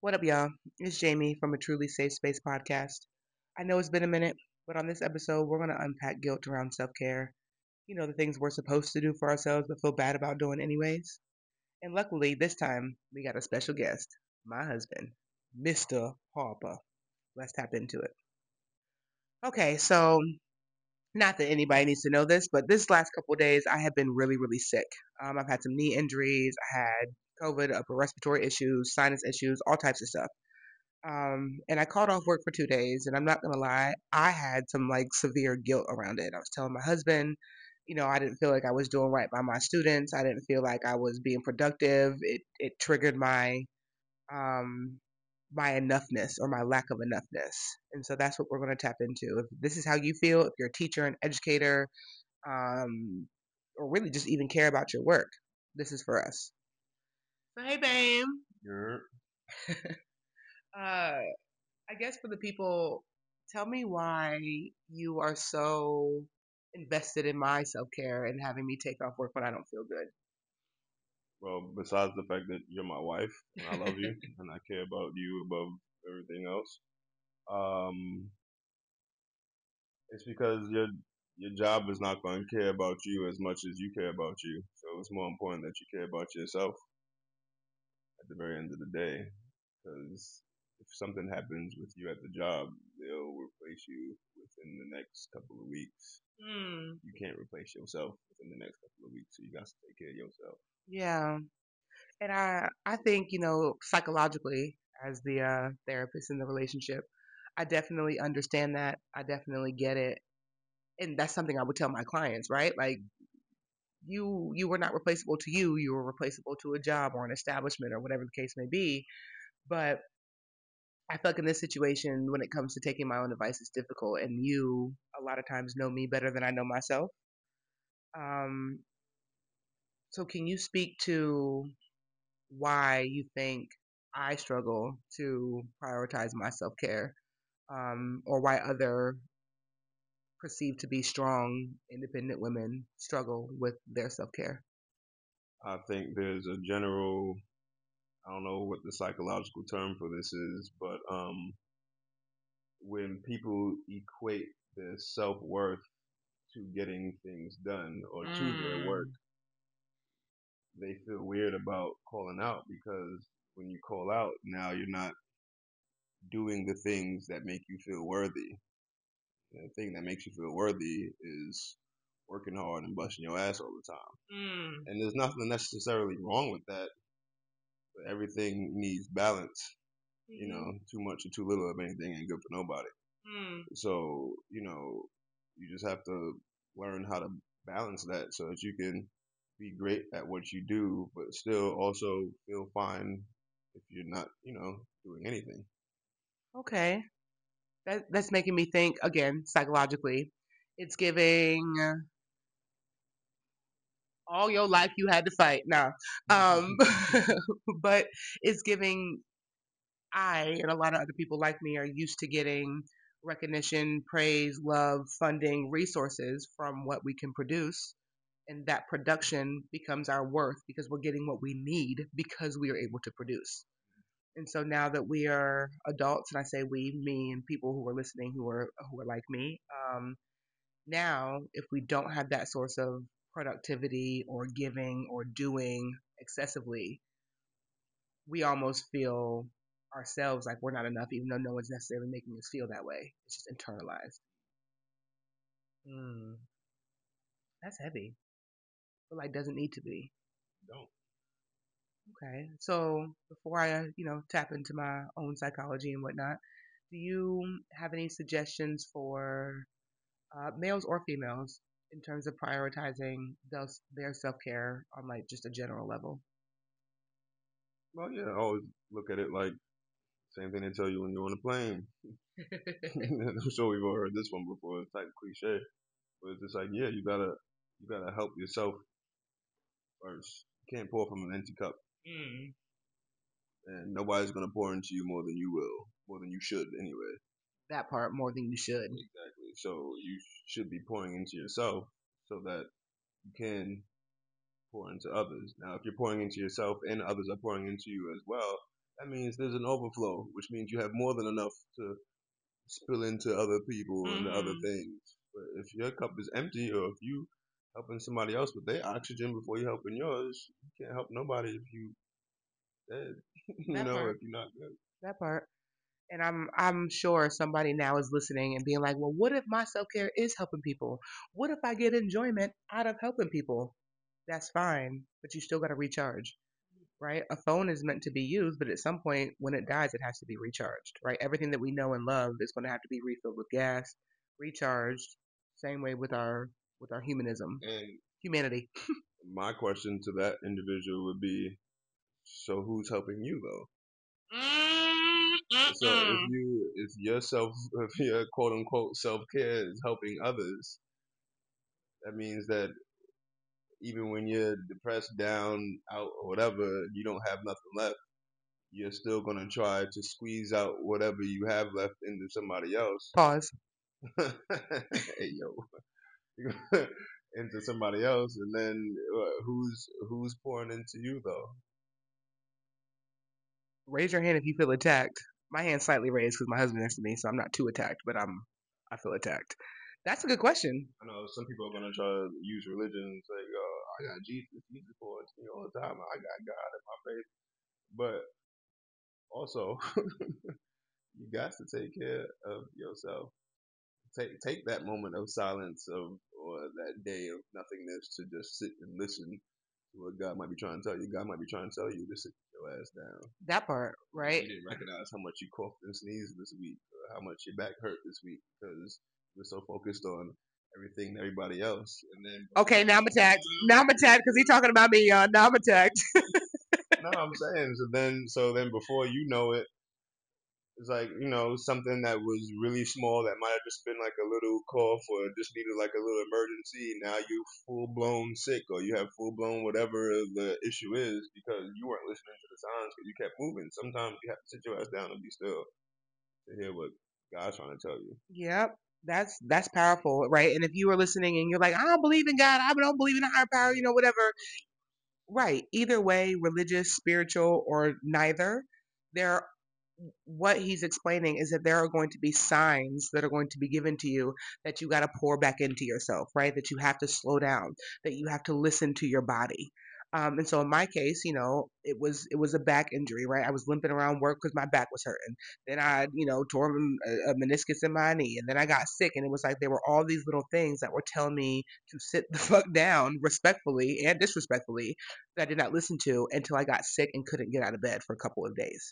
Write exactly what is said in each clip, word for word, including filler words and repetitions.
What up, y'all? It's Jamie from a Truly Safe Space podcast. I know it's been a minute, but on this episode, we're going to unpack guilt around self care. You know, the things we're supposed to do for ourselves but feel bad about doing anyways. And luckily, this time, we got a special guest, my husband, mister Harper. Let's tap into it. Okay, so not that anybody needs to know this, but this last couple of days, I have been really, really sick. Um, I've had some knee injuries, I had COVID, upper respiratory issues, sinus issues, all types of stuff. Um, and I called off work for two days, and I'm not gonna lie, I had some like severe guilt around it. I was telling my husband, you know, I didn't feel like I was doing right by my students. I didn't feel like I was being productive. It it triggered my um my enoughness or my lack of enoughness. And so that's what we're gonna tap into. If this is how you feel, if you're a teacher, an educator, um, or really just even care about your work, this is for us. So hey, babe. You're Uh, I guess for the people, tell me why you are so invested in my self care and having me take off work when I don't feel well, besides the fact that you're my wife and I love you good. and I care about you above everything else, um, it's because your your job is not going to care about you as much as you care about you. So it's more important that you care about yourself at the very end of the day. Because if something happens with you at the job, they'll replace you within the next couple of weeks. Hmm. You can't replace yourself within the next couple of weeks, so you got to take care of yourself. Yeah, and I I think you know psychologically as the uh, therapist in the relationship, I definitely understand that. I definitely get it, and that's something I would tell my clients, right? Like you you were not replaceable to you. You were replaceable to a job or an establishment or whatever the case may be. But I feel like in this situation, when it comes to taking my own advice, it's difficult. And you, a lot of times, know me better than I know myself. Um, so, can you speak to why you think I struggle to prioritize my self care, um, or why other perceived to be strong, independent women struggle with their self care? I think there's a general, I don't know what the psychological term for this is, but um, when people equate their self worth to getting things done or to their work, Mm, they feel weird about calling out because when you call out, now you're not doing the things that make you feel worthy. And the thing that makes you feel worthy is working hard and busting your ass all the time. mm, And there's nothing necessarily wrong with that, but everything needs balance. You mm-hmm, know, too much or too little of anything ain't good for nobody. mm. So, you know, you just have to learn how to balance that so that you can be great at what you do, but still also feel fine if you're not, you know, doing anything. Okay, that that's making me think again psychologically. It's giving all your life you had to fight. Nah. Um, but it's giving I and a lot of other people like me are used to getting recognition, praise, love, funding, resources from what we can produce. And that production becomes our worth because we're getting what we need because we are able to produce. And so now that we are adults, and I say we, me, and people who are listening who are who are like me, um, now, if we don't have that source of productivity or giving or doing excessively, we almost feel ourselves like we're not enough, even though no one's necessarily making us feel that way. It's just internalized. Mm, that's heavy. But like doesn't need to be. Don't. Okay. So before I, uh, you know, tap into my own psychology and whatnot, do you have any suggestions for uh, males or females in terms of prioritizing those, their self care on like just a general level? Well, yeah, I always look at it like same thing they tell you when you're on a plane. I'm sure we've all heard this one before. It's like cliche, but it's just like, yeah, you gotta you gotta help yourself first. You can't pour from an empty cup, Mm, and nobody's gonna pour into you more than you will, more than you should anyway. that part more than you should. Exactly. So you should be pouring into yourself so that you can pour into others. Now, if you're pouring into yourself and others are pouring into you as well, that means there's an overflow, which means you have more than enough to spill into other people and other Mm-hmm. things. But if your cup is empty, or if you helping somebody else with their oxygen before you helping yours, you can't help nobody if you dead. you That know, part. if you're not good. That part. And I'm I'm sure somebody now is listening and being like, well, what if my self care is helping people? What if I get enjoyment out of helping people? That's fine, but you still got to recharge, right? A phone is meant to be used, but at some point when it dies, it has to be recharged, right? Everything that we know and love is going to have to be refilled with gas, recharged. Same way with our with our humanism, And humanity. my question to that individual would be, so who's helping you though? So if Mm-mm-mm. you if your self if your quote unquote self care is helping others, that means that even when you're depressed, down, out, or whatever, you don't have nothing left. You're still gonna try to squeeze out whatever you have left into somebody else. Pause. hey yo, into somebody else, and then uh, who's who's pouring into you though? Raise your hand if you feel attacked. My hand's slightly raised because my husband next to me, so I'm not too attacked, but I'm I feel attacked. That's a good question. I know some people are gonna try to use religion and say, "Oh, I got Jesus, Jesus pours to me all the time. I got God in my faith," but also you got to take care of yourself. Take take that moment of silence of or that day of nothingness to just sit and listen to what God might be trying to tell you. God might be trying to tell you to sit your ass down. That part, You, right? you didn't recognize how much you coughed and sneezed this week, or how much your back hurt this week because you were so focused on everything and everybody else. And then Okay, now I'm attacked. Now I'm attacked because he's talking about me, y'all. Now I'm attacked. no, I'm saying so. Then so then before you know it, it's like, you know, something that was really small that might have just been like a little cough or just needed like a little emergency. Now you full blown sick or you have full blown whatever the issue is because you weren't listening to the signs because you kept moving. Sometimes you have to sit your ass down and be still to hear what God's trying to tell you. Yep. That's that's powerful, right? And if you are listening and you're like, I don't believe in God, I don't believe in a higher power, you know, whatever. Right. Either way, religious, spiritual, or neither, there what he's explaining is that there are going to be signs that are going to be given to you that you got to pour back into yourself, right? That you have to slow down, that you have to listen to your body. Um, and so in my case, you know, it was it was a back injury, right? I was limping around work because my back was hurting. Then I, you know, tore a, a meniscus in my knee, and then I got sick, and it was like there were all these little things that were telling me to sit the fuck down, respectfully and disrespectfully, that I did not listen to until I got sick and couldn't get out of bed for a couple of days.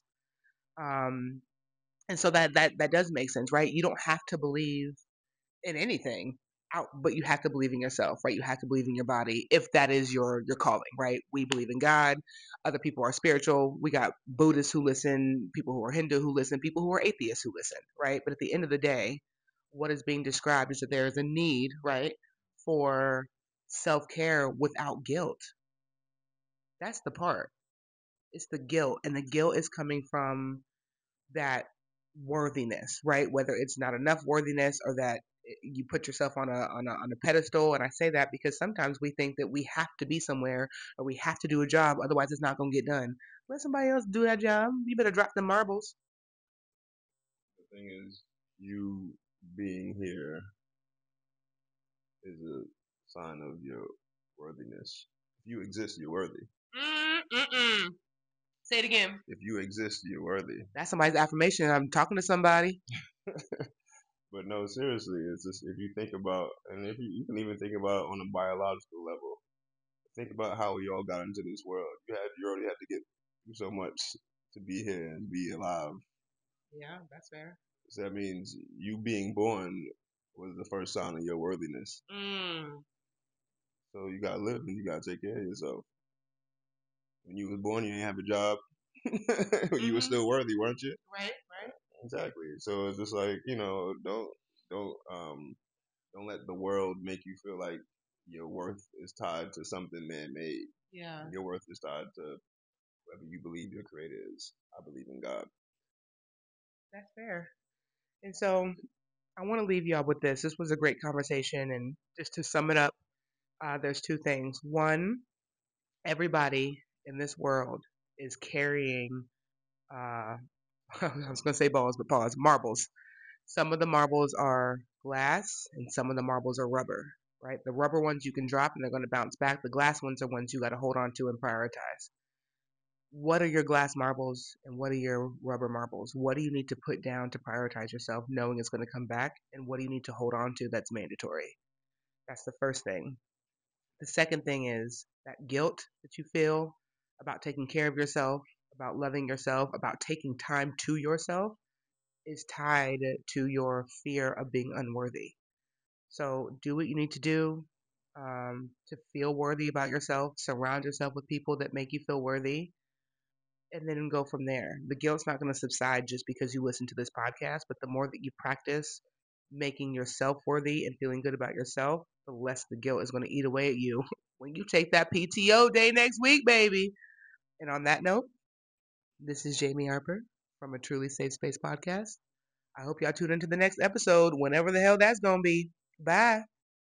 Um, and so that that that does make sense, right? You don't have to believe in anything out, but you have to believe in yourself, right? You have to believe in your body if that is your your calling, right? We believe in God. Other people are spiritual. We got Buddhists who listen, people who are Hindu who listen, people who are atheists who listen, right? But at the end of the day, what is being described is that there is a need, right, for self-care without guilt. That's the part. It's the guilt, and the guilt is coming from that worthiness, right? Whether it's not enough worthiness or that you put yourself on a on a on a pedestal. And I say that because sometimes we think that we have to be somewhere or we have to do a job, otherwise it's not gonna get done. Let somebody else do that job. You better drop the marbles. The thing is, you being here is a sign of your worthiness. If you exist, you're worthy. Mm-mm. Say it again. If you exist, you're worthy. That's somebody's affirmation. I'm talking to somebody. But no, seriously, it's just if you think about, and if you, you can even think about on a biological level, think about how we all got into this world. You had, you already had to get through so much to be here and be alive. Yeah, that's fair. So that means you being born was the first sign of your worthiness. Mm. So you gotta live and you gotta take care of yourself. When you was born, you didn't have a job. You were Mm-hmm. still worthy, weren't you? Right, right. Exactly. So it's just like, you know, don't don't um don't let the world make you feel like your worth is tied to something man made. Yeah, Your worth is tied to whoever you believe your creator is. I believe in God. that's fair. And so I want to leave y'all with this. This was a great conversation. And just to sum it up, uh, there's two things. One, everybody in this world is carrying Uh, I was going to say balls, but pause. Marbles. Some of the marbles are glass and some of the marbles are rubber, right? The rubber ones you can drop and they're going to bounce back. The glass ones are ones you got to hold on to and prioritize. What are your glass marbles and what are your rubber marbles? What do you need to put down to prioritize yourself knowing it's going to come back? And what do you need to hold on to that's mandatory? That's the first thing. The second thing is that guilt that you feel about taking care of yourself, about loving yourself, about taking time to yourself is tied to your fear of being unworthy. So do what you need to do um, to feel worthy about yourself. Surround yourself with people that make you feel worthy, and then go from there. The guilt's not going to subside just because you listen to this podcast, but the more that you practice making yourself worthy and feeling good about yourself, the less the guilt is going to eat away at you when you take that P T O day next week, baby. And on that note, this is Jamie Harper from a Truly Safe Space podcast. I hope y'all tune into the next episode, whenever the hell that's going to be. Bye.